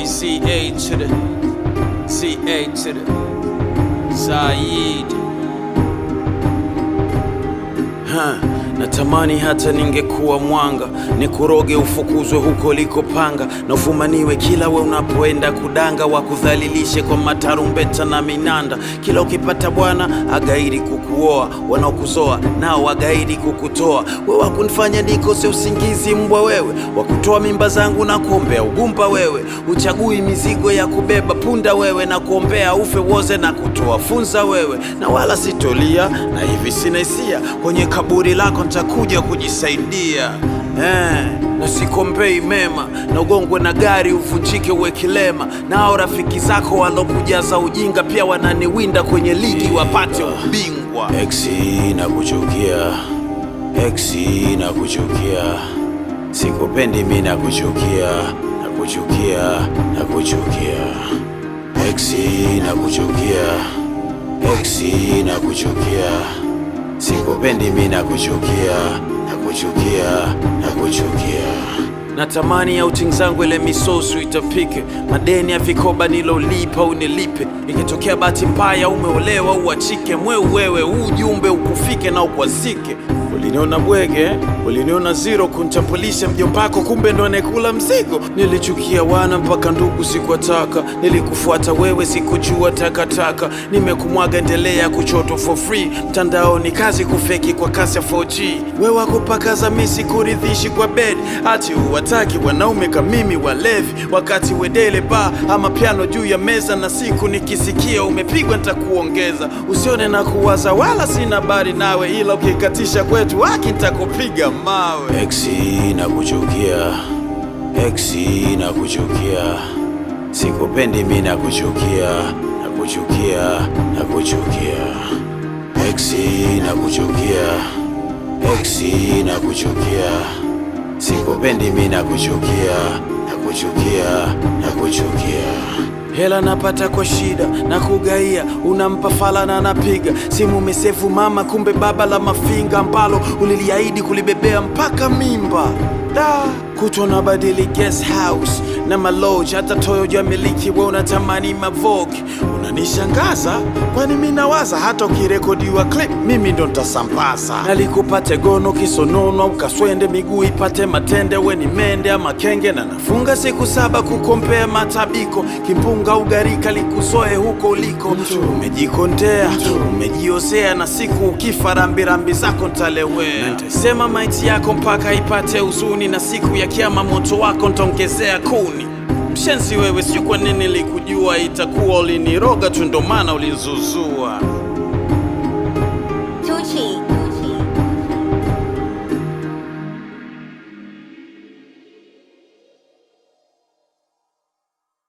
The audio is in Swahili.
CA to the CA to the Zaid. Natamani hata ningekuwa mwanga, nikuroge ufukuzwe huko liko panga, na ufumaniwe kila we unapoenda kudanga, wakudhalilishe kwa matarumbeta na minanda. Kila ukipata bwana agairi kukuoa, wanaokuzoa nao wagairi kukutoa. Wewe wakunifanya nikose usingizi mbwa wewe, wakutoa mimba zangu na kuombea ugumba wewe. Uchagui mizigo ya kubeba punda wewe, na kuombea ufe woze na kutoa funza wewe. Na wala sitolia na hivi sina hisia, kwenye kaburi lako nitakuja kujisaidia. Na sikombei mema, na ugongwe na gari uvunjike uwe kilema. Nao rafiki zako walokujaza ujinga pia wananiwinda kwenye ligi wapate ubingwa. Exi na kuchukia, Exi na kuchukia, sikupendi mimi na kuchukia, na kuchukia, na kuchukia. Exi na kuchukia, Exi na kuchukia, sikupendi mimi na kuchukia, na kuchukia, na kuchukia. Natamani outing zangu ile misosu itapike, madeni ya vikoba nilolipa unilipe. Ikitokea bahati mbaya umeolewa uachike, mweu wewe ujumbe ukufike na ukwazike. Uliniona bwege, uliniona zero kuntambulisha mjombako, kumbe ndo anekula mzigo. Nilichukia wana mpaka ndugu sikuwataka, nilikufuata wewe sikujua takataka. Nimekumwaga endelea kuchoto for free, mtandaoni kazi kufeki kwa kasi ya 4G. Wewe wakupakaza misi kuridhishi kwa bed, ati uwataki wanaume kamimi walevi. Wakati wedele ba ama piano juu ya meza, na siku nikisikia umepigwa nitakuongeza. Usione na kuwaza wala sina bari nawe, ila ukikatisha kwetu waki nitakupiga mawe. Exi na kuchukia, Exi na kuchukia, sikupendi mimi na kuchukia, na kuchukia, na kuchukia. Exi na kuchukia, Exi na kuchukia, sikupendi mimi na kuchukia, na kuchukia, na kuchukia. Hela napata kwa shida na kugaia, unampa fala na napiga simu mesefu mama, kumbe baba la mafinga ambalo uliliahidi kulibebea mpaka mimba. Kutona badili guest house na maloji, hata toyo jamiliki we unatamani mavogue. Unanishangaza kwani mimi nawaza hata ukirekodiwa clip mimi ndo nitasambaza. Nalikupate gono kisonono ukaswende, miguu ipate matende, we ni mende ama kenge. Na nafunga siku 7 kukompea matabiko, kimpunga ugarika likuzoe huko uliko. Umejikondea, umejiosea, na siku ukifa rambirambi zako ntalewea. Na nitasema maiti yako mpaka ipate uzuni, na siku ya kiama moto wako ntaongezea kuni. Mshenzi wewe, sio kwa nini likujua, itakuwa uliniroga tu ndo maana ulinzuzua.